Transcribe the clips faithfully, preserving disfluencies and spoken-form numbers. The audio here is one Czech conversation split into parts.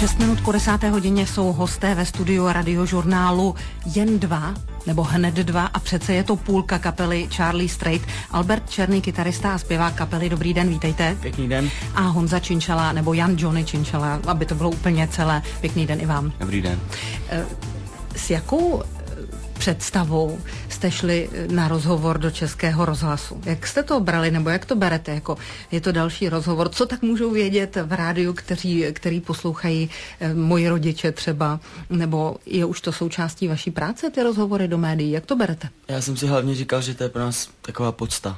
šest minut po desáté hodině jsou hosté ve studiu Radiožurnálu jen dva, nebo hned dva, a přece je to půlka kapely Charlie Straight. Albert Černý, kytarista a zpěvák kapely. Dobrý den, vítejte. Pěkný den. A Honza Činčala, nebo Jan Johnny Činčala, aby to bylo úplně celé. Pěkný den i vám. Dobrý den. S jakou představou jste šli na rozhovor do Českého rozhlasu? Jak jste to brali, nebo jak to berete? Jako je to další rozhovor? Co tak můžou vědět v rádiu, kteří, který poslouchají eh, moji rodiče třeba? Nebo je už to součástí vaší práce, ty rozhovory do médií? Jak to berete? Já jsem si hlavně říkal, že to je pro nás taková podsta.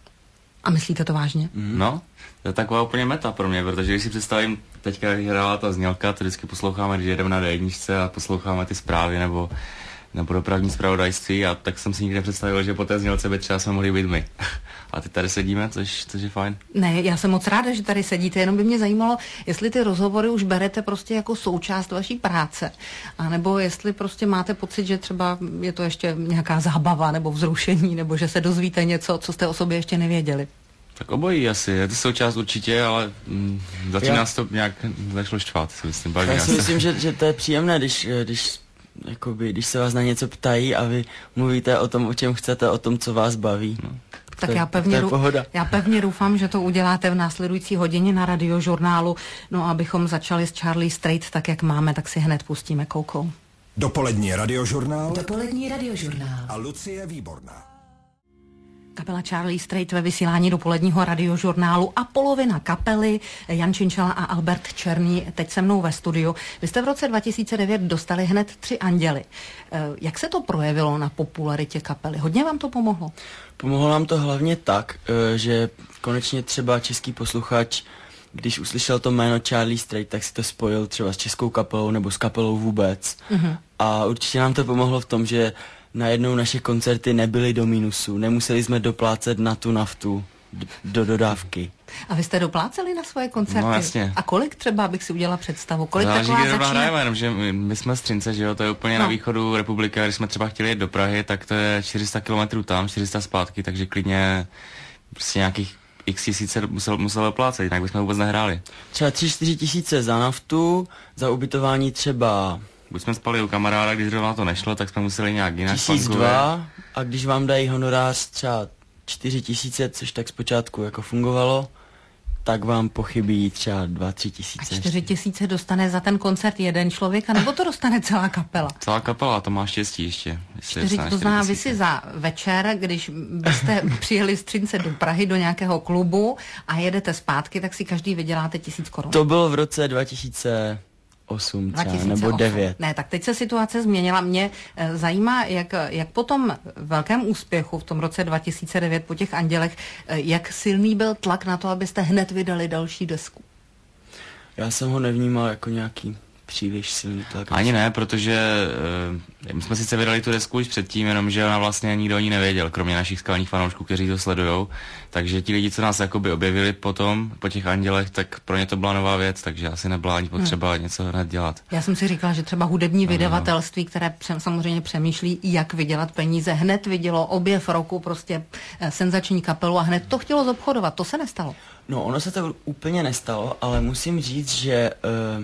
A myslíte to vážně? Mm. No, to je taková úplně meta pro mě, protože když si představím, teďka když hrála ta znělka, to vždycky posloucháme, když jedeme na dé jedničce a posloucháme ty zprávy nebo nebo dopravní zpravodajství, a tak jsem si nikdy nepředstavil, že po té znělce by třeba jsme mohli být my. A teď tady sedíme, což, což je fajn. Ne, já jsem moc ráda, že tady sedíte, jenom by mě zajímalo, jestli ty rozhovory už berete prostě jako součást vaší práce, anebo jestli prostě máte pocit, že třeba je to ještě nějaká zábava nebo vzrušení, nebo že se dozvíte něco, co jste o sobě ještě nevěděli. Tak obojí asi, je to součást určitě, ale mm, zatím já... nás to nějak začalo štvát, si myslím. Já si myslím, že, že to je příjemné, když, když jakoby, když se vás na něco ptají a vy mluvíte o tom, o čem chcete, o tom, co vás baví. No. Tak já pevně, já pevně doufám, že to uděláte v následující hodině na Radiožurnálu. No a abychom začali s Charlie Straight tak, jak máme, tak si hned pustíme Koukou. Dopolední Radiožurnál. Dopolední Radiožurnál. A Lucie Výborná. Kapela Charlie Straight ve vysílání dopoledního Radiožurnálu a polovina kapely Jan Činčala a Albert Černý teď se mnou ve studiu. Vy jste v roce dva tisíce devět dostali hned tři anděly. Jak se to projevilo na popularitě kapely? Hodně vám to pomohlo? Pomohlo nám to hlavně tak, že konečně třeba český posluchač, když uslyšel to jméno Charlie Straight, tak si to spojil třeba s českou kapelou nebo s kapelou vůbec. Mm-hmm. A určitě nám to pomohlo v tom, že najednou naše koncerty nebyly do minusu, nemuseli jsme doplácet na tu naftu d- do dodávky. A vy jste dopláceli na svoje koncerty? No jasně. A kolik třeba, abych si udělala představu? Kolik Záleží, taková kde začíná? hrajeme, jenom, že my, my jsme z Třince, že jo, to je úplně no. na východu republiky, a když jsme třeba chtěli jet do Prahy, tak to je čtyři sta kilometrů tam, čtyři sta zpátky, takže klidně prostě nějakých x tisíce musel, musel doplácet, jinak bychom vůbec nehráli. Třeba tři čtyři tisíce za naftu, za ubytování třeba... Buď jsme spali u kamaráda, když zrovna to nešlo, tak jsme museli nějak jinak Tisíc dva, a když vám dají honorář třeba čtyři tisíce, což tak zpočátku jako fungovalo, tak vám pochybí třeba dva, tři tisíce. A čtyři tisíce dostane za ten koncert jeden člověk, anebo to dostane celá kapela? Celá kapela, to má štěstí ještě. Čtyři, to znamená, vy si za večer, když byste přijeli z Třince do Prahy do nějakého klubu a jedete zpátky, tak si každý vyděláte tisíc korun. To bylo v roce dva tisíce osm třeba, nebo devět. Ne, tak teď se situace změnila. Mě e, zajímá, jak, jak po tom velkém úspěchu v tom roce dva tisíce devět po těch andělech, e, jak silný byl tlak na to, abyste hned vydali další desku? Já jsem ho nevnímal jako nějaký příliš silný tlak. Ani ne, protože uh, my jsme sice vydali tu desku už předtím, jenomže ona vlastně nikdo o ní nevěděl, kromě našich skalních fanoušků, kteří to sledujou. Takže ti lidi, co nás jakoby objevili potom, po těch andělech, tak pro ně to byla nová věc, takže asi nebyla ani potřeba hmm. něco hned dělat. Já jsem si říkala, že třeba hudební no, vydavatelství, které pře- samozřejmě přemýšlí, jak vydělat peníze, hned vidělo objev roku, prostě eh, senzační kapelu a hned to chtělo zobchodovat. To se nestalo. No, ono se to úplně nestalo, ale musím říct, že uh,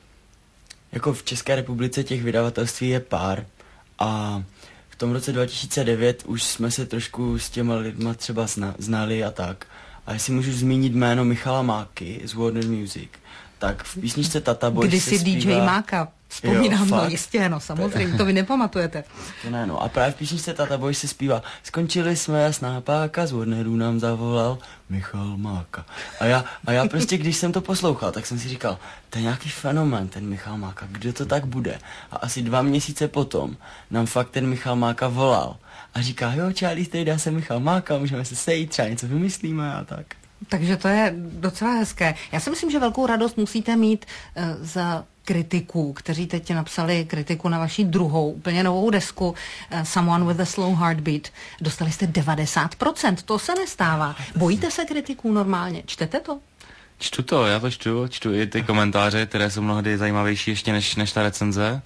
jako v České republice těch vydavatelství je pár a v tom roce dva tisíce devět už jsme se trošku s těma lidma třeba zna, znali a tak. A jestli můžu zmínit jméno Michala Máky z Warner Music, tak v písničce Tata Boys Kdy se si zpívá... dý džej Máka, vzpomínám, jo, no jistě, no samozřejmě, to vy nepamatujete. To ne, no a právě v písničce Tata Boys se zpívá: skončili jsme, jasná páka, z Warneru nám zavolal Michal Máka. A já, a já prostě, když jsem to poslouchal, tak jsem si říkal, to je nějaký fenomén, ten Michal Máka, kde to tak bude? A asi dva měsíce potom nám fakt ten Michal Máka volal a říká, jo, Charlie Straight, já jsem Michal Máka, můžeme se sejít, třeba něco vymyslíme a tak. Takže to je docela hezké. Já si myslím, že velkou radost musíte mít uh, za kritiků, kteří teď napsali kritiku na vaši druhou, úplně novou desku uh, Someone with a Slow Heartbeat. Dostali jste devadesát procent, to se nestává. Bojíte se kritiků normálně? Čtete to? Čtu to, já to čtu, čtu i ty komentáře, které jsou mnohdy zajímavější ještě než, než ta recenze.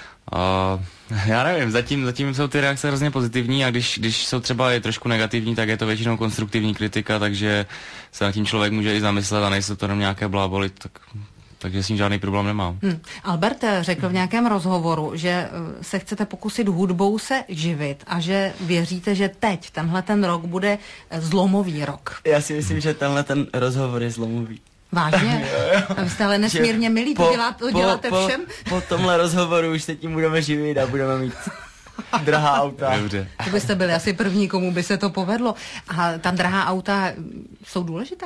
Uh, já nevím, zatím, zatím jsou ty reakce hrozně pozitivní a když, když jsou třeba je trošku negativní, tak je to většinou konstruktivní kritika, takže se nad tím člověk může i zamyslet a nejsou to jenom nějaké bláboli, tak takže s tím žádný problém nemám. Hmm. Albert řekl v nějakém rozhovoru, že se chcete pokusit hudbou se živit a že věříte, že teď, tenhle ten rok, bude zlomový rok. Já si myslím, že tenhle ten rozhovor je zlomový. Vážně? A vy jste ale nesmírně milí, to, dělá, to děláte po, všem? Po, po tomhle rozhovoru už se tím budeme živit a budeme mít drahá auta. Dobře. To byste byli asi první, komu by se to povedlo. A tam drahá auta jsou důležitá?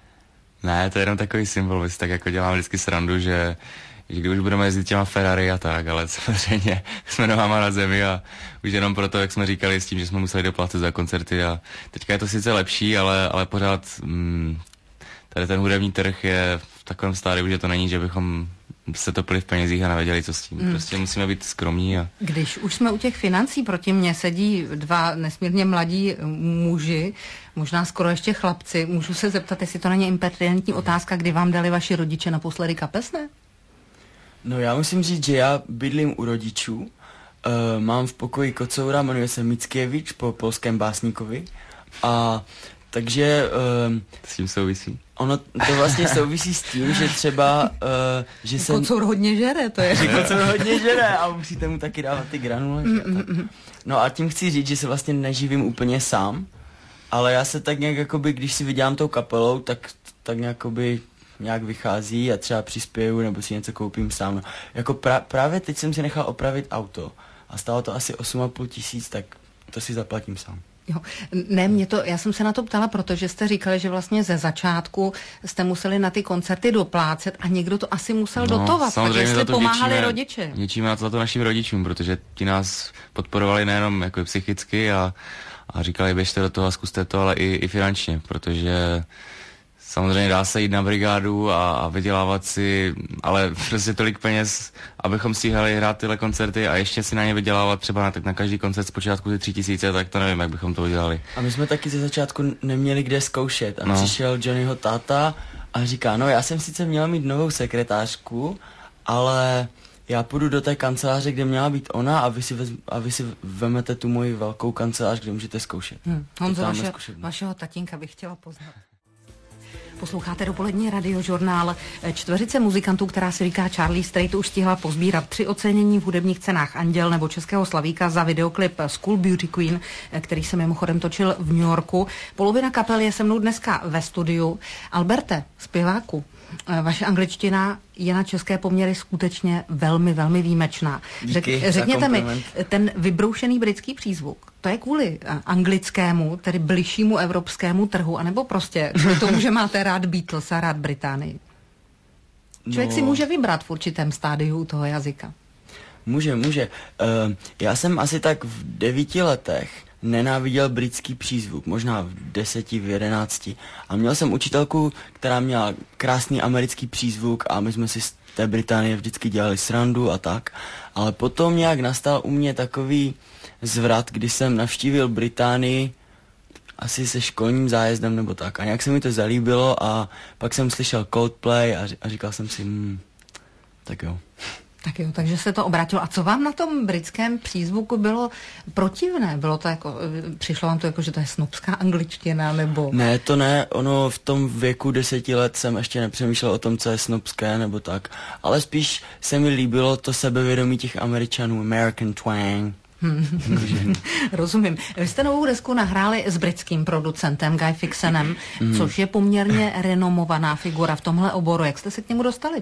Ne, to je jenom takový symbol, my si tak jako dělám vždycky srandu, že, že když už budeme jezdit těma Ferrari a tak, ale samozřejmě jsme nohama na zemi a už jenom proto, jak jsme říkali, s tím, že jsme museli doplácet za koncerty a teďka je to sice lepší, ale, ale pořád mm, tady ten hudební trh je v takovém stádiu, že to není, že bychom se topili v penězích a nevěděli, co s tím. Mm. Prostě musíme být skromní. A... Když už jsme u těch financí, proti mně sedí dva nesmírně mladí muži, možná skoro ještě chlapci. Můžu se zeptat, jestli to není impertinentní otázka, kdy vám dali vaši rodiče naposledy kapesné? No já musím říct, že já bydlím u rodičů. Uh, mám v pokoji kocoura, jmenuje se Mickiewicz po polském básníkovi. A takže... Uh, s tím souvisí? Ono to vlastně souvisí s tím, že třeba, uh, že se... Kocour hodně žere, to je. Že kocour hodně žere a musíte mu taky dávat ty granule. Mm, mm, mm. No a tím chci říct, že se vlastně neživím úplně sám, ale já se tak nějak jakoby, když si vydělám tou kapelou, tak, tak nějakoby nějak vychází a třeba přispěju nebo si něco koupím sám. No, jako pra, právě teď jsem si nechal opravit auto a stálo to asi osm a půl tisíc, tak to si zaplatím sám. Jo. Ne, mě to, já jsem se na to ptala, protože jste říkali, že vlastně ze začátku jste museli na ty koncerty doplácet a někdo to asi musel no, dotovat, takže jste pomáhali děčíme, rodiče. Děčíme na to, to našim rodičům, protože ti nás podporovali nejenom jako psychicky a, a říkali, běžte do toho a zkuste to, ale i, i finančně, protože samozřejmě dá se jít na brigádu a, a vydělávat si, ale prostě tolik peněz, abychom stíhali hrát tyhle koncerty a ještě si na ně vydělávat třeba na, tak na každý koncert zpočátku ty tři tisíce, tak to nevím, jak bychom to udělali. A my jsme taky ze začátku neměli kde zkoušet a no. Přišel Johnnyho táta a říká, no já jsem sice měla mít novou sekretářku, ale já půjdu do té kanceláře, kde měla být ona a vy si, vez, a vy si vemete tu moji velkou kancelář, kde můžete zkoušet. Hmm. Honzo, vaše, vašeho tatínka bych chtěla poznat. Posloucháte dopolední radiožurnál. Čtveřice muzikantů, která se říká Charlie Strait, už stihla pozbírat tři ocenění v hudebních cenách Anděl nebo Českého slavíka za videoklip School Beauty Queen, který se mimochodem točil v New Yorku. Polovina kapel je se mnou dneska ve studiu. Alberte, zpěváku, vaše angličtina je na české poměry skutečně velmi, velmi výjimečná. Díky, Řek, řekněte mi, ten vybroušený britský přízvuk, to je kvůli anglickému, tedy bližšímu evropskému trhu, anebo prostě kvůli tomu, že máte rád Beatles a rád Británii? Člověk no. si může vybrat v určitém stádiu toho jazyka. Může, může. Uh, já jsem asi tak v devíti letech nenáviděl britský přízvuk, možná v deseti, v jedenácti. A měl jsem učitelku, která měla krásný americký přízvuk a my jsme si z té Británie vždycky dělali srandu a tak. Ale potom nějak nastal u mě takový zvrat, kdy jsem navštívil Británii asi se školním zájezdem nebo tak. A nějak se mi to zalíbilo a pak jsem slyšel Coldplay a, a říkal jsem si, hmm, tak jo. Tak jo, takže se to obrátilo. A co vám na tom britském přízvuku bylo protivné? Bylo to jako, přišlo vám to jako, že to je snobská angličtina, nebo... Ne, to ne, ono v tom věku deseti let jsem ještě nepřemýšlel o tom, co je snobské, nebo tak. Ale spíš se mi líbilo to sebevědomí těch Američanů, American twang. Hmm. Rozumím. Vy jste novou desku nahráli s britským producentem Guy Fixenem, hmm. což je poměrně renomovaná figura v tomhle oboru. Jak jste se k němu dostali?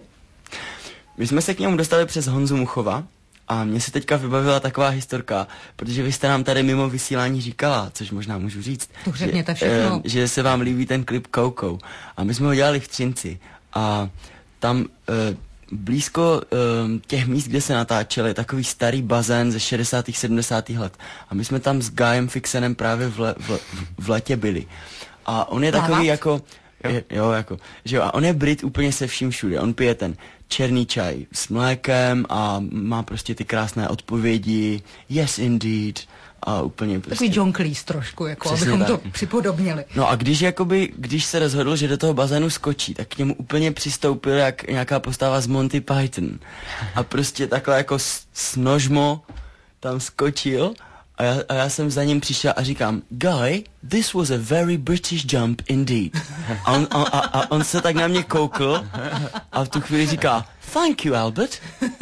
My jsme se k němu dostali přes Honzu Muchova a mně se teďka vybavila taková historka, protože vy jste nám tady mimo vysílání říkala, což možná můžu říct, že, všechno. Eh, že se vám líbí ten klip Coco. A my jsme ho dělali v Třinci a tam eh, blízko eh, těch míst, kde se natáčeli, takový starý bazén ze šedesátých sedmdesátých let. A my jsme tam s Guyem Fixenem právě v, le, v, v letě byli. A on je Plavat? takový jako... Je, jo, jako, že jo, a on je Brit úplně se vším všude. On pije ten černý čaj s mlékem a má prostě ty krásné odpovědi, yes indeed, a úplně prostě... Takový John Cleese trošku, jako abychom tak. to připodobnili. No a když jakoby, když se rozhodl, že do toho bazénu skočí, tak k němu úplně přistoupil jak nějaká postava z Monty Python. A prostě takhle jako s, s nožmo tam skočil A já, a já jsem za ním přišel a říkám, Guy, this was a very British jump indeed. A on, a, a, a on se tak na mě koukl a v tu chvíli říká, thank you, Albert.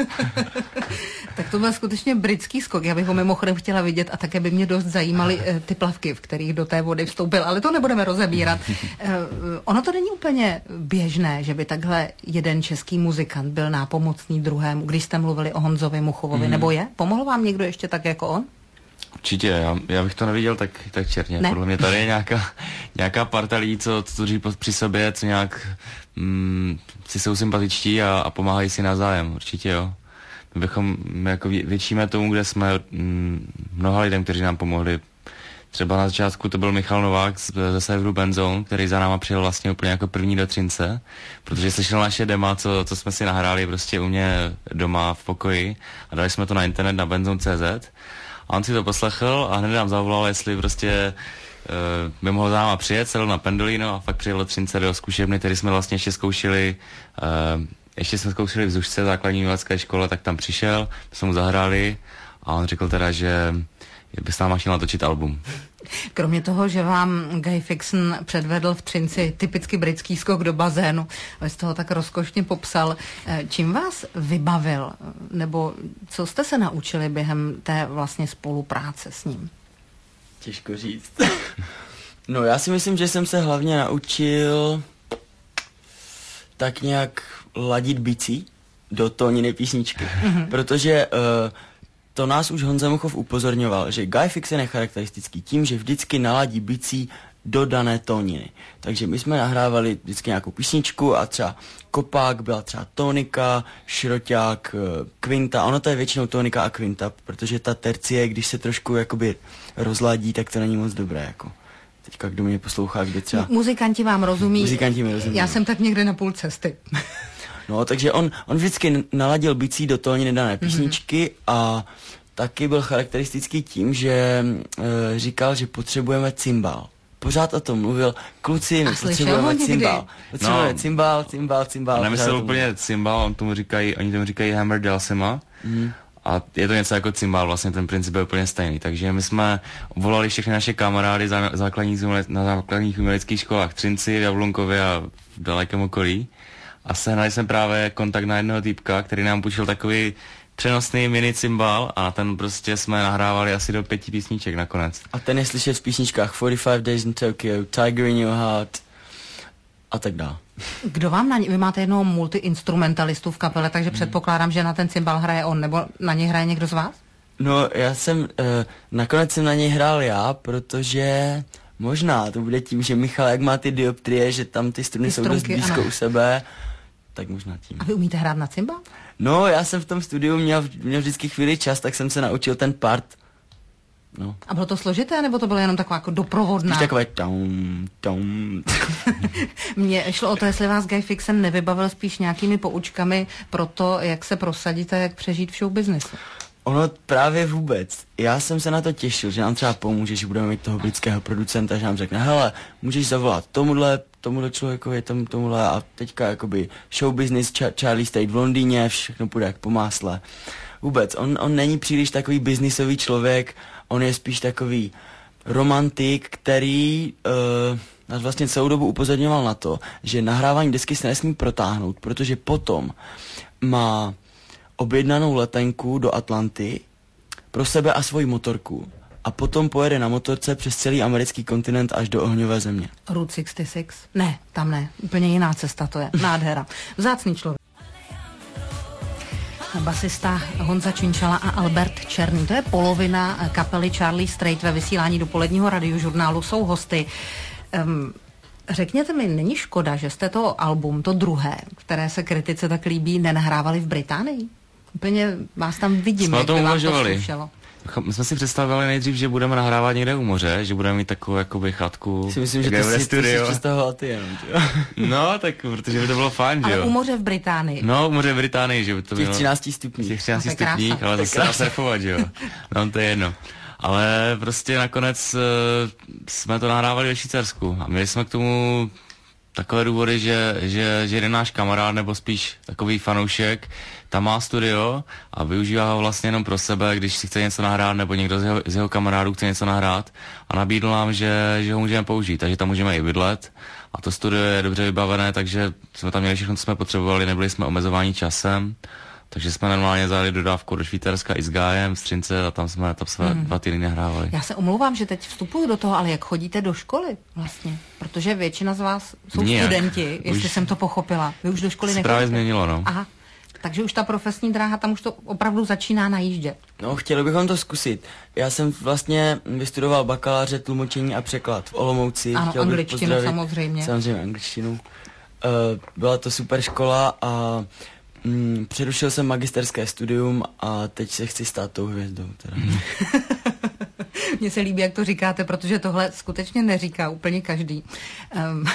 Tak to byl skutečně britský skok. Já bych ho mimochodem chtěla vidět a také by mě dost zajímaly e, ty plavky, v kterých do té vody vstoupil, ale to nebudeme rozebírat. E, ono to není úplně běžné, že by takhle jeden český muzikant byl nápomocný druhému, když jste mluvili o Honzovi Muchovovi, mm. nebo je? Pomohl vám někdo ještě tak jako on? Určitě, já, já bych to neviděl tak, tak černě. Ne. Podle mě tady je nějaká, nějaká parta lidí, co, co drží při sobě, co nějak mm, si jsou sympatičtí a, a pomáhají si navzájem. Určitě jo. My bychom, my jako většíme tomu, kde jsme mm, mnoha lidem, kteří nám pomohli. Třeba na začátku to byl Michal Novák z, ze serveru Benzone, který za náma přijel vlastně úplně jako první do Třince, protože slyšel naše dema, co, co jsme si nahráli prostě u mě doma v pokoji a dali jsme to na internet na benzone tečka cé zet. A on si to poslechl a hned nám zavolal, jestli prostě uh, by mohl za náma přijet, sedl na Pendolino a fakt přijel do Třince do zkušebny, který jsme vlastně ještě zkoušeli, uh, ještě jsme zkoušeli v Zušce, základní umělecké škole, tak tam přišel, jsme mu zahráli a on řekl teda, že by s náma chtěl natočit album. Kromě toho, že vám Guy Fixon předvedl v Třinci typicky britský skok do bazénu, vy jste toho tak rozkošně popsal, čím vás vybavil, nebo co jste se naučili během té vlastně spolupráce s ním? Těžko říct. No já si myslím, že jsem se hlavně naučil tak nějak ladit bicí do tóniny písničky, mm-hmm. protože uh, to nás už Honza Muchov upozorňoval, že Guy Fixon je charakteristický tím, že vždycky naladí bicí do dané tóniny. Takže my jsme nahrávali vždycky nějakou písničku a třeba kopák byla třeba tonika, šroťák, kvinta. Ono to je většinou tonika a kvinta, protože ta tercie, když se trošku jakoby rozladí, tak to není moc dobré. Jako. Teďka kdo mě poslouchá, kde třeba... Muzikanti vám rozumí. Muzikanti mi rozumí. Já jsem tak někde na půl cesty. No, takže on, on vždycky naladil bicí do tóniny dané písničky mm-hmm. a taky byl charakteristický tím, že e, říkal, že potřebujeme cymbál. Pořád o tom mluvil, kluci, my potřebujeme cymbál. Potřebujeme no, cymbál, cymbál, cymbál. Nemyslel úplně cymbál, on tomu říkají, oni tomu říkají hammer dulcimer. Mm. A je to něco jako cymbál, vlastně ten princip je úplně stejný. Takže my jsme volali všechny naše kamarády za základních, na základních uměleckých školách v Třinci, v Jablunkově a v dalekém okolí. A sehnali jsme právě kontakt na jednoho týpka, který nám půjčil takový přenosný mini cymbal a ten prostě jsme nahrávali asi do pěti písniček nakonec. A ten je slyšet v písničkách forty five Days in Tokyo, Tiger in Your Heart a tak dále. Kdo vám na ně, vy máte jednoho multiinstrumentalistu v kapele, takže hmm. předpokládám, že na ten cymbal hraje on, nebo na něj hraje někdo z vás? No, já jsem, uh, nakonec jsem na něj hrál já, protože možná to bude tím, že Michal, jak má ty dioptrie, že tam ty struny ty jsou dost blízko ano. u sebe, tak možná tím. A vy umíte hrát na cymbal? No, já jsem v tom studiu měl, měl vždycky chvíli čas, tak jsem se naučil ten part. No. A bylo to složité, nebo to bylo jenom taková jako doprovodná? Když takové tom, tom. Mně šlo o to, jestli vás Guy Fixon nevybavil spíš nějakými poučkami pro to, jak se prosadit a jak přežít v showbiznesu. Ono právě vůbec. Já jsem se na to těšil, že nám třeba pomůže, že budeme mít toho britského producenta, že nám řekne, hele, můžeš zavolat tomuhle, tomuhle člověkovi, tomu, tomuhle a teďka jakoby show business, Ch- Charlie State v Londýně, všechno půjde jak po másle. Vůbec, on, on není příliš takový biznisový člověk, on je spíš takový romantik, který uh, nás vlastně celou dobu upozorňoval na to, že nahrávání desky se nesmí protáhnout, protože potom má objednanou letenku do Atlanty pro sebe a svoji motorku a potom pojede na motorce přes celý americký kontinent až do ohňové země. Route šedesát šest? Ne, tam ne. Úplně jiná cesta to je. Nádhera. Vzácný člověk. Basista Honza Činčala a Albert Černý. To je polovina kapely Charlie Strait ve vysílání dopoledního radiožurnálu. Jsou hosty. Um, Řekněte mi, není škoda, že jste to album, to druhé, které se kritice tak líbí, nenahrávali v Británii? Úplně vás tam vidím, jsme jak to by vám uvažovali. to slušelo. My jsme si představili nejdřív, že budeme nahrávat někde u moře, že budeme mít takovou jakoby chatku. Si myslím, že to si, to si představoval ty jenom, jo? No, tak protože by to bylo fajn, že jo. Ale u moře v Británii. No, u moře v Británii, že by to bylo. Těch třinácti stupních. Těch třinácti stupních, ale zase na surfovat, že jo. No, to je jedno. Ale prostě nakonec uh, jsme to nahrávali ve Švýcarsku a měli jsme k tomu takové důvody, že, že, že jeden náš kamarád, nebo spíš takový fanoušek, tam má studio a využívá ho vlastně jenom pro sebe, když si chce něco nahrát, nebo někdo z jeho, z jeho kamarádů chce něco nahrát a nabídl nám, že, že ho můžeme použít, takže tam můžeme i bydlet a to studio je dobře vybavené, takže jsme tam měli všechno, co jsme potřebovali, nebyli jsme omezováni časem. Takže jsme normálně vzali dodávku do Švýcarska i s Gájem, v Střince a tam jsme, tam jsme hmm. dva týdny nahrávali. Já se omlouvám, že teď vstupuju do toho, ale jak chodíte do školy vlastně? Protože většina z vás jsou Nijak. studenti, jestli už jsem to pochopila. Vy už do školy nechodíte? Právě změnilo, no. Aha, takže už ta profesní dráha tam už to opravdu začíná najíždět. No, chtěli bychom to zkusit. Já jsem vlastně vystudoval bakaláře tlumočení a překlad v Olomouci. Ano, angličtinu samozřejmě. Samozřejmě angličtinu. Uh, byla to super škola a Mm, přerušil jsem magisterské studium a teď se chci stát tou hvězdou. Teda. Mně se líbí, jak to říkáte, protože tohle skutečně neříká úplně každý. Um,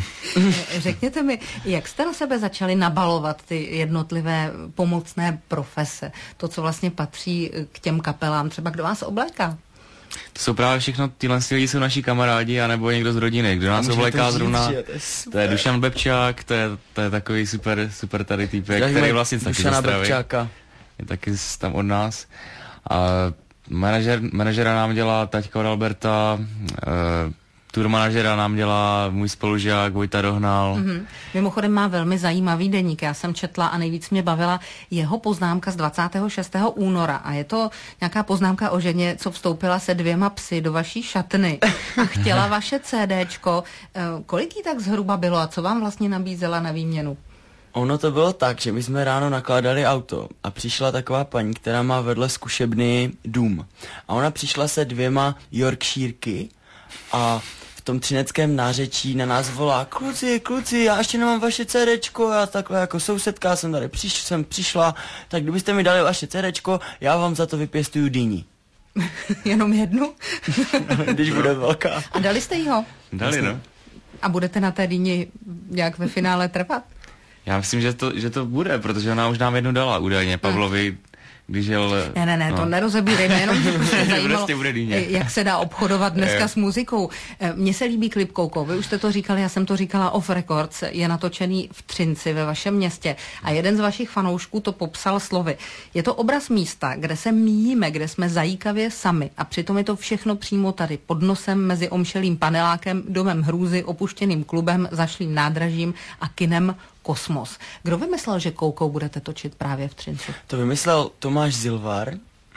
řekněte mi, jak jste na sebe začali nabalovat ty jednotlivé pomocné profese? To, co vlastně patří k těm kapelám, třeba kdo vás obléká? To jsou právě všechno, tyhle lidi jsou naši kamarádi, anebo někdo z rodiny. Kdo nás obléká zrovna, to je Dušan Bebčák, to je, to je takový super, super tady týpek, který vlastně taky ze Stravy. Je taky tam od nás. A manažer, manažera nám dělá taťka od Alberta, uh, tour manažera nám dělá můj spolužák Vojta Dohnal. Mm-hmm. Mimochodem má velmi zajímavý deník. Já jsem četla a nejvíc mě bavila jeho poznámka z dvacátého šestého února. A je to nějaká poznámka o ženě, co vstoupila se dvěma psy do vaší šatny a chtěla vaše CDčko. Kolik jí tak zhruba bylo a co vám vlastně nabízela na výměnu? Ono to bylo tak, že my jsme ráno nakládali auto a přišla taková paní, která má vedle zkušebny dům. A ona přišla se dvěma Yorkshireky a v tom třineckém nářečí na nás volá: kluci, kluci, já ještě nemám vaše CDčko, já takhle jako sousedka jsem tady přiš, jsem přišla, tak kdybyste mi dali vaše CDčko, já vám za to vypěstuju dýni. Jenom jednu? Když bude velká. A dali jste jí ho? Dali, no. A budete na té dýni nějak ve finále trvat? Já myslím, že to, že to bude, protože ona už nám jednu dala údajně Pavlovi, když jel... Ne, ne, ne, no. To nerozebírejme, jenom že mě zajímalo, prostě jak se dá obchodovat dneska s muzikou. Mně se líbí klip, Kouko, vy už jste to říkali, já jsem to říkala off records, je natočený v Třinci ve vašem městě a jeden z vašich fanoušků to popsal slovy. Je to obraz místa, kde se míjíme, kde jsme zajíkavě sami a přitom je to všechno přímo tady, pod nosem mezi omšelým panelákem, domem hrůzy, opuštěným klubem, zašlým nádražím a kinem Kosmos. Kdo vymyslel, že Koukou budete točit právě v Třinci? To vymyslel Tomáš Zilvar,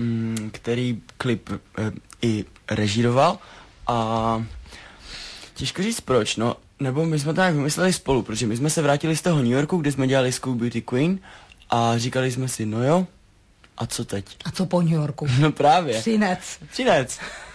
který klip e, i režíroval a těžko říct proč, no, nebo my jsme to nějak vymysleli spolu, protože my jsme se vrátili z toho New Yorku, kde jsme dělali School Beauty Queen a říkali jsme si, no jo, a co teď? A co po New Yorku? No právě. Třinec. Třinec.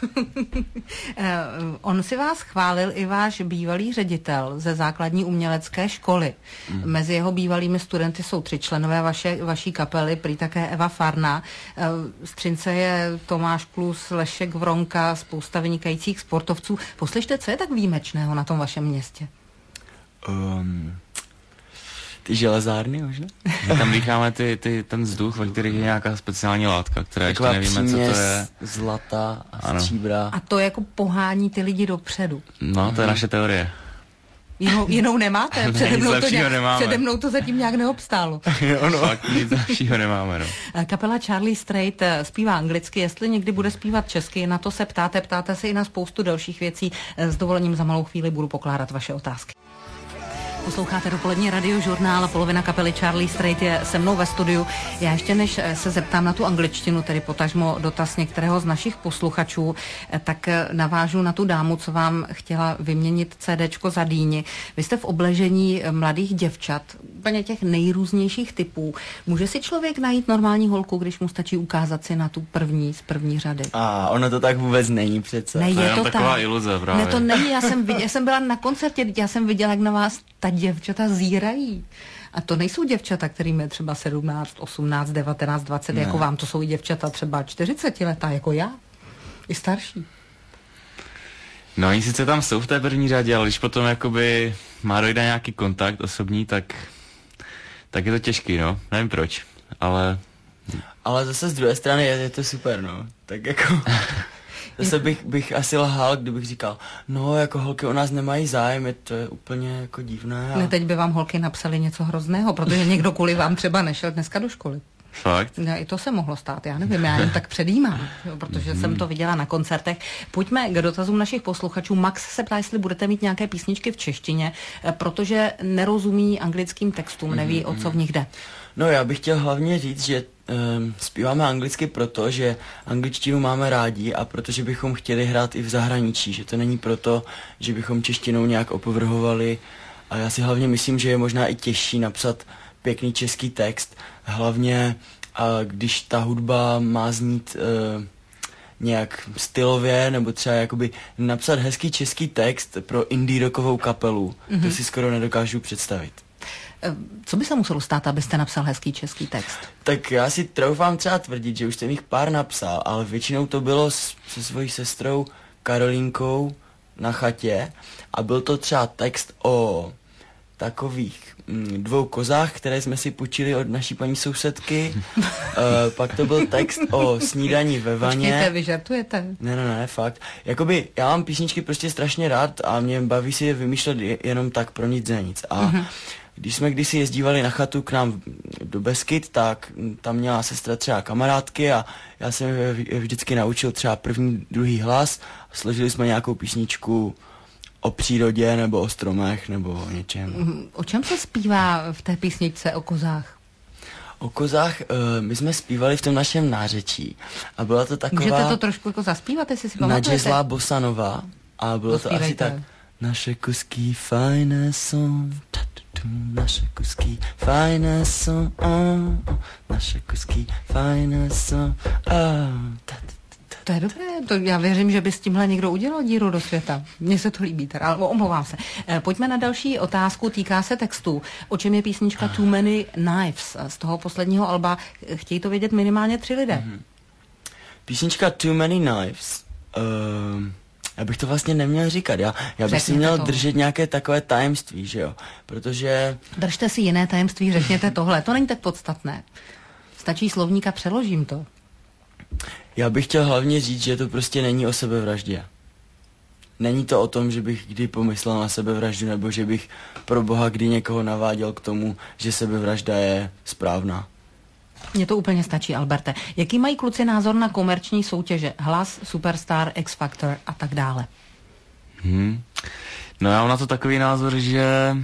On si vás chválil i váš bývalý ředitel ze základní umělecké školy. Mm. Mezi jeho bývalými studenty jsou tři členové vaše, vaší kapely, prý také Eva Farna. Z Třince je Tomáš Klus, Lešek Vronka, spousta vynikajících sportovců. Poslyšte, co je tak výjimečného na tom vašem městě? Um... Ty železárny možná? My tam dýcháme ty, ty, ten vzduch, ve kterých je nějaká speciální látka, která ještě nevíme, co to je. Zlata a stříbra. A to jako pohání ty lidi dopředu. No, to je naše teorie. Jinou, jinou nemáte? Přede mnou, to nějak, přede mnou to zatím nějak neobstálo. Jo, no. Fakt nic lepšího nemáme, no. Kapela Charlie Straight zpívá anglicky, jestli někdy bude zpívat česky, na to se ptáte, ptáte se i na spoustu dalších věcí. S dovolením za malou chvíli budu pokládat vaše otázky. Posloucháte dopolední radiožurnál, polovina kapely Charlie Straight je se mnou ve studiu. Já ještě než se zeptám na tu angličtinu, tedy potažmo dotaz některého z našich posluchačů, tak navážu na tu dámu, co vám chtěla vyměnit CDčko za dýni. Vy jste v obležení mladých děvčat, úplně těch nejrůznějších typů. Může si člověk najít normální holku, když mu stačí ukázat si na tu první z první řady? A ono to tak vůbec není přece. Ne, je to, to taková tak. iluze právě. Ne, to není, já jsem, viděl, já jsem byla na koncertě, já jsem viděla, jak na vás ta děvčata zírají. A to nejsou děvčata, kterým je třeba sedmnáct, osmnáct, devatenáct, dvacet, ne. Jako vám, to jsou i děvčata třeba čtyřicetiletá, jako já. I starší. No oni sice tam jsou v té první řadě, ale když potom jakoby má dojde nějaký kontakt osobní, tak, tak je to těžký, no. Nevím proč, ale... Ale zase z druhé strany je, je to super, no. Tak jako... Zase bych, bych asi lhal, kdybych říkal, no jako holky o nás nemají zájem, je to je úplně jako divné. A... Ne, teď by vám holky napsali něco hrozného, protože někdo kvůli vám třeba nešel dneska do školy. Fakt? No, i to se mohlo stát, já nevím, já jen tak předjímám, jo, protože mm. jsem to viděla na koncertech. Pojďme k dotazům našich posluchačů. Max se ptá, jestli budete mít nějaké písničky v češtině, protože nerozumí anglickým textům, mm. neví, o co v nich jde. No, já bych chtěl hlavně říct, že um, zpíváme anglicky proto, že angličtinu máme rádi a protože bychom chtěli hrát i v zahraničí, že to není proto, že bychom češtinou nějak opovrhovali. A já si hlavně myslím, že je možná i těžší napsat pěkný český text, hlavně a když ta hudba má znít uh, nějak stylově, nebo třeba jakoby napsat hezký český text pro indie rockovou kapelu, mm-hmm. to si skoro nedokážu představit. Co by se muselo stát, abyste napsal hezký český text? Tak já si troufám třeba tvrdit, že už jsem jich pár napsal, ale většinou to bylo s, se svojí sestrou Karolínkou na chatě a byl to třeba text o takových mm, dvou kozách, které jsme si půjčili od naší paní sousedky. uh, pak to byl text o snídaní ve vaně. Počkejte, vy žartujete? Ne, ne, ne, fakt. Jakoby já mám písničky prostě strašně rád a mě baví si je vymýšlet jenom tak pro nic za nic. A uh-huh. když jsme kdysi jezdívali na chatu k nám do Beskyt, tak tam měla sestra třeba kamarádky a já jsem je vždycky naučil třeba první, druhý hlas a složili jsme nějakou písničku o přírodě, nebo o stromech, nebo o něčem. O čem se zpívá v té písničce o kozách? O kozách uh, my jsme zpívali v tom našem nářečí. A byla to taková... Můžete to trošku jako zaspívat, jestli si pamatujete? Nadžezlá bossa nova. A bylo to asi tak... Naše kusky fajné jsou, naše kusky fajné jsou, naše kusky fajné jsou, To je dobré, to já věřím, že by s tímhle někdo udělal díru do světa. Mně se to líbí, teda, ale omlouvám se. Pojďme na další otázku, týká se textu. O čem je písnička Too Many Knives z toho posledního alba? Chtějí to vědět minimálně tři lidé. Mm-hmm. Písnička Too Many Knives, uh, já bych to vlastně neměl říkat, já, já bych si měl to. držet nějaké takové tajemství, že jo, protože... Držte si jiné tajemství, řekněte tohle, to není tak podstatné. Stačí slovník a přeložím to. Já bych chtěl hlavně říct, že to prostě není o sebevraždě. Není to o tom, že bych kdy pomyslel na sebevraždu, nebo že bych pro boha kdy někoho naváděl k tomu, že sebevražda je správná. Mně to úplně stačí, Alberte. Jaký mají kluci názor na komerční soutěže? Hlas, Superstar, X Factor a tak dále. Hmm. No já mám na to takový názor, že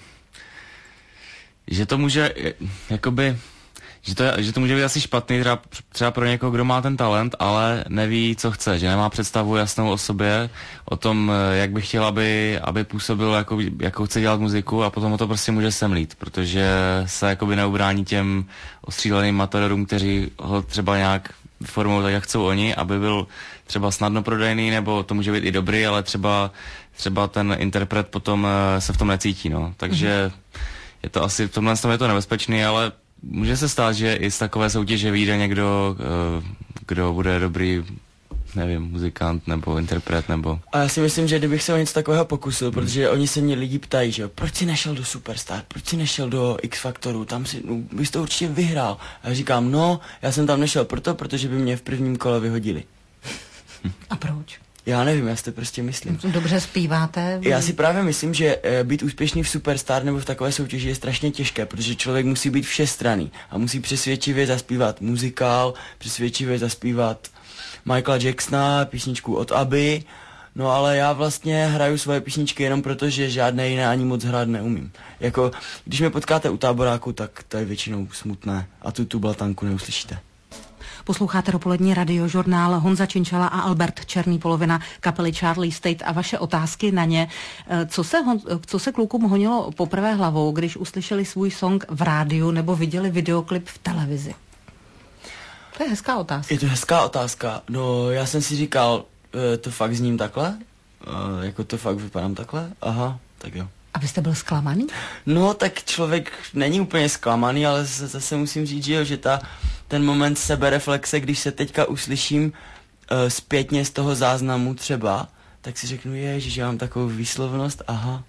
že to může jakoby Že to, že to může být asi špatný třeba, třeba pro někoho, kdo má ten talent, ale neví, co chce, že nemá představu jasnou o sobě, o tom, jak by chtěl, aby, aby působil, jako, jakou chce dělat muziku a potom o to prostě může semlít, protože se jakoby neubrání těm ostříleným matadorům, kteří ho třeba nějak formou tak, jak chcou oni, aby byl třeba snadno prodejný, nebo to může být i dobrý, ale třeba, třeba ten interpret potom se v tom necítí, no. Takže je to asi, v tomhle je to nebezpečný, ale může se stát, že i z takové soutěže vyjde někdo, kdo bude dobrý, nevím, muzikant nebo interpret, nebo... A já si myslím, že kdybych se o něco takového pokusil, hmm. protože oni se mě lidi ptají, že jo, proč jsi nešel do Superstar, proč jsi nešel do X Factoru, tam si, no, bys to určitě vyhrál. A já říkám, no, já jsem tam nešel proto, protože by mě v prvním kole vyhodili. A proč? Já nevím, já si to prostě myslím. Dobře zpíváte? Já si právě myslím, že e, být úspěšný v Superstar nebo v takové soutěži je strašně těžké, protože člověk musí být všestranný a musí přesvědčivě zaspívat muzikál, přesvědčivě zaspívat Michaela Jacksona, písničku od Abby, no ale já vlastně hraju svoje písničky jenom proto, že žádné jiné ani moc hrát neumím. Jako, když mě potkáte u táboráku, tak to je většinou smutné a tu tu blatanku neuslyšíte. Posloucháte dopolední radiožurnál. Honza Činčala a Albert Černý polovina kapely Charlie State a vaše otázky na ně. Co se, co se klukům honilo poprvé hlavou, když uslyšeli svůj song v rádiu nebo viděli videoklip v televizi? To je hezká otázka. Je to hezká otázka. No, já jsem si říkal, to fakt zním takhle? Jako to fakt vypadám takhle? Aha, tak jo. A vy jste byl zklamaný? No, tak člověk není úplně zklamaný, ale zase musím říct, že, jo, že ta, ten moment sebereflexe, když se teďka uslyším uh, zpětně z toho záznamu třeba, tak si řeknu, ježiš, že mám takovou výslovnost, aha.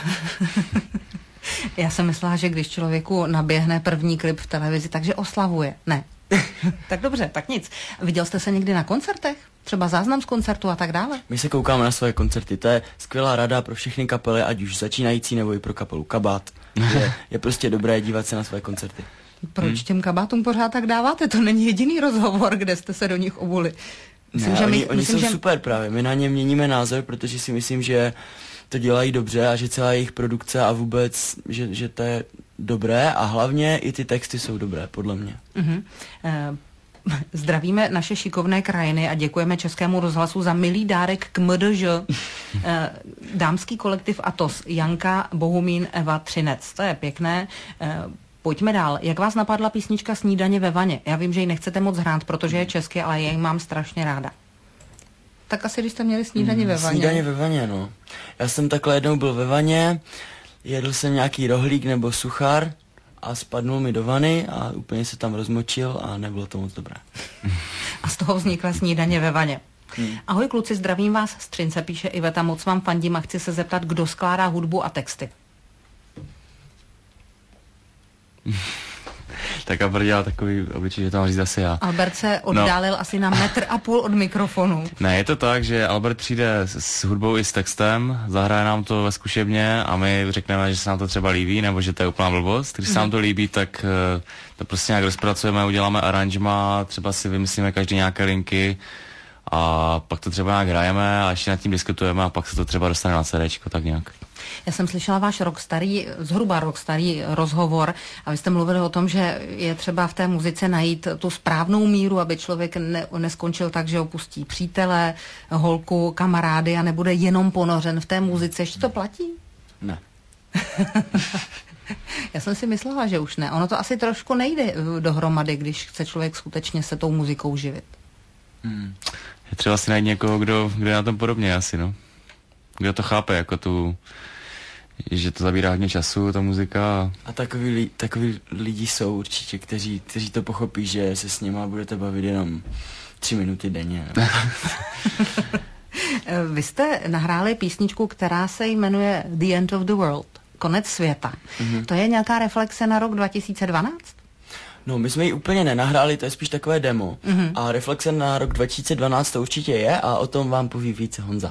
Já jsem myslela, že když člověku naběhne první klip v televizi, takže oslavuje. Ne. Tak dobře, tak nic. Viděl jste se někdy na koncertech? Třeba záznam z koncertu a tak dále? My se koukáme na své koncerty, to je skvělá rada pro všechny kapely, ať už začínající nebo i pro kapelu Kabát. Je, je prostě dobré dívat se na své koncerty. Proč hmm. těm kabátům pořád tak dáváte? To není jediný rozhovor, kde jste se do nich obuli. Myslím, ne, že oni, my, oni myslím, jsou že... super právě, my na ně měníme názor, protože si myslím, že to dělají dobře a že celá jejich produkce a vůbec, že, že to je dobré a hlavně i ty texty jsou dobré, podle mě. Uh-huh. Uh, zdravíme naše šikovné krajiny a děkujeme Českému rozhlasu za milý dárek k M D Ž. uh, dámský kolektiv Atos, Janka, Bohumín, Eva, Třinec. To je pěkné. Uh, Pojďme dál. Jak vás napadla písnička Snídaně ve vaně? Já vím, že ji nechcete moc hrát, protože je česky, ale já ji mám strašně ráda. Tak asi, když jste měli snídaně mm, ve vaně. Snídaně ve vaně, no. Já jsem takhle jednou byl ve vaně, jedl jsem nějaký rohlík nebo suchár a spadnul mi do vany a úplně se tam rozmočil a nebylo to moc dobré. A z toho vznikla Snídaně ve vaně. Hmm. Ahoj kluci, zdravím vás z Třince, píše Iveta, moc vám fandím a chci se zeptat, kdo skládá hudbu a texty. Tak a dělá takový obličej, že to mám říct asi já. Albert se oddálil no. asi na metr a půl od mikrofonu. Ne, je to tak, že Albert přijde s, s hudbou i s textem, zahraje nám to ve zkušebně a my řekneme, že se nám to třeba líbí, nebo že to je úplná blbost. Když se nám to líbí, tak to prostě nějak rozpracujeme, uděláme aranžma, třeba si vymyslíme každý nějaké linky a pak to třeba nějak hrajeme a ještě nad tím diskutujeme a pak se to třeba dostane na CDčko, tak nějak. Já jsem slyšela váš rok starý, zhruba rok starý rozhovor a vy jste mluvili o tom, že je třeba v té muzice najít tu správnou míru, aby člověk ne, neskončil tak, že opustí přítele, holku, kamarády a nebude jenom ponořen v té muzice. Ještě to platí? Ne. Já jsem si myslela, že už ne. Ono to asi trošku nejde dohromady, když chce člověk skutečně se tou muzikou živit. Hmm. Je třeba si najít někoho, kdo, kdo je na tom podobně asi, no. Kdo to chápe, jako tu, že to zabírá hodně času, ta muzika. A takový, takový lidi jsou určitě, kteří, kteří to pochopí, že se s nima budete bavit jenom tři minuty denně. Vy jste nahráli písničku, která se jmenuje The End of the World, Konec světa. Mm-hmm. To je nějaká reflexe na rok dva tisíce dvanáct? No, my jsme ji úplně nenahráli, to je spíš takové demo. Mm-hmm. A reflexe na rok dva tisíce dvanáct to určitě je a o tom vám poví více Honza.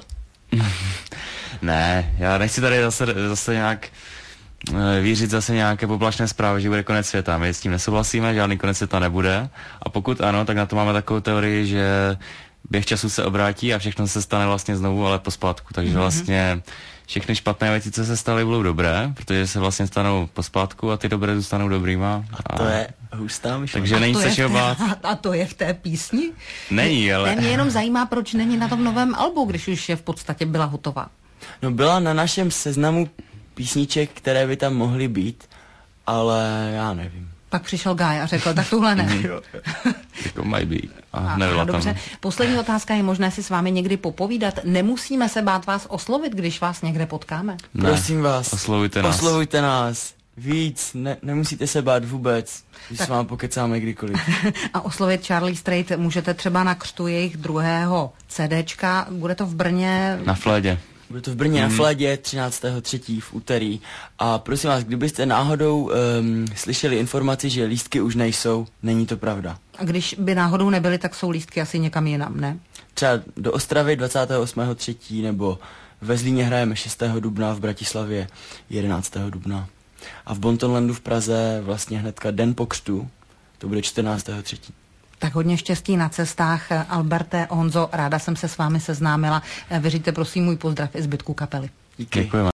Ne, já nechci tady zase, zase nějak vířit zase nějaké poplašné zprávy, že bude konec světa. My s tím nesouhlasíme, žádný konec světa nebude. A pokud ano, tak na to máme takovou teorii, že běh času se obrátí a všechno se stane vlastně znovu, ale pospátku. Takže mm-hmm. vlastně všechny špatné věci, co se staly, budou dobré, protože se vlastně stanou pospátku a ty dobré zůstanou dobrýma. A to a... je hustá myšlenka. Takže není se čeho bát. A to je v té písni? Není, ale... Ne, mě jenom zajímá, proč není na tom novém albu, když už je v podstatě byla hotová. No, byla na našem seznamu písniček, které by tam mohly být, ale já nevím. Pak přišel Guy a řekl, tak tuhle ne. Jako maybe. A, a nebyla tam. Dobře. Poslední otázka, je možné si s vámi někdy popovídat? Nemusíme se bát vás oslovit, když vás někde potkáme? Ne, prosím vás, oslovujte nás. Oslovujte nás. Víc, ne, nemusíte se bát vůbec, když tak. S vámi pokecáme kdykoliv. A oslovit Charlie Straight můžete třeba na křtu jejich druhého CDčka. Bude to v Brně? Na Flédě. Bude to v Brně mm. na Flédě třináctého třetího v úterý. A prosím vás, kdybyste náhodou um, slyšeli informaci, že lístky už nejsou, není to pravda. A když by náhodou nebyly, tak jsou lístky asi někam jinam, ne? Třeba do Ostravy dvacátého osmého třetího nebo ve Zlíně hrajeme šestého dubna, v Bratislavě jedenáctého dubna. A v Bontonlandu v Praze vlastně hnedka den po křtu, to bude čtrnáctého třetího Tak hodně štěstí na cestách. Alberte, Honzo, ráda jsem se s vámi seznámila. Vyřiďte prosím můj pozdrav i zbytku kapely. Díky. Děkujeme.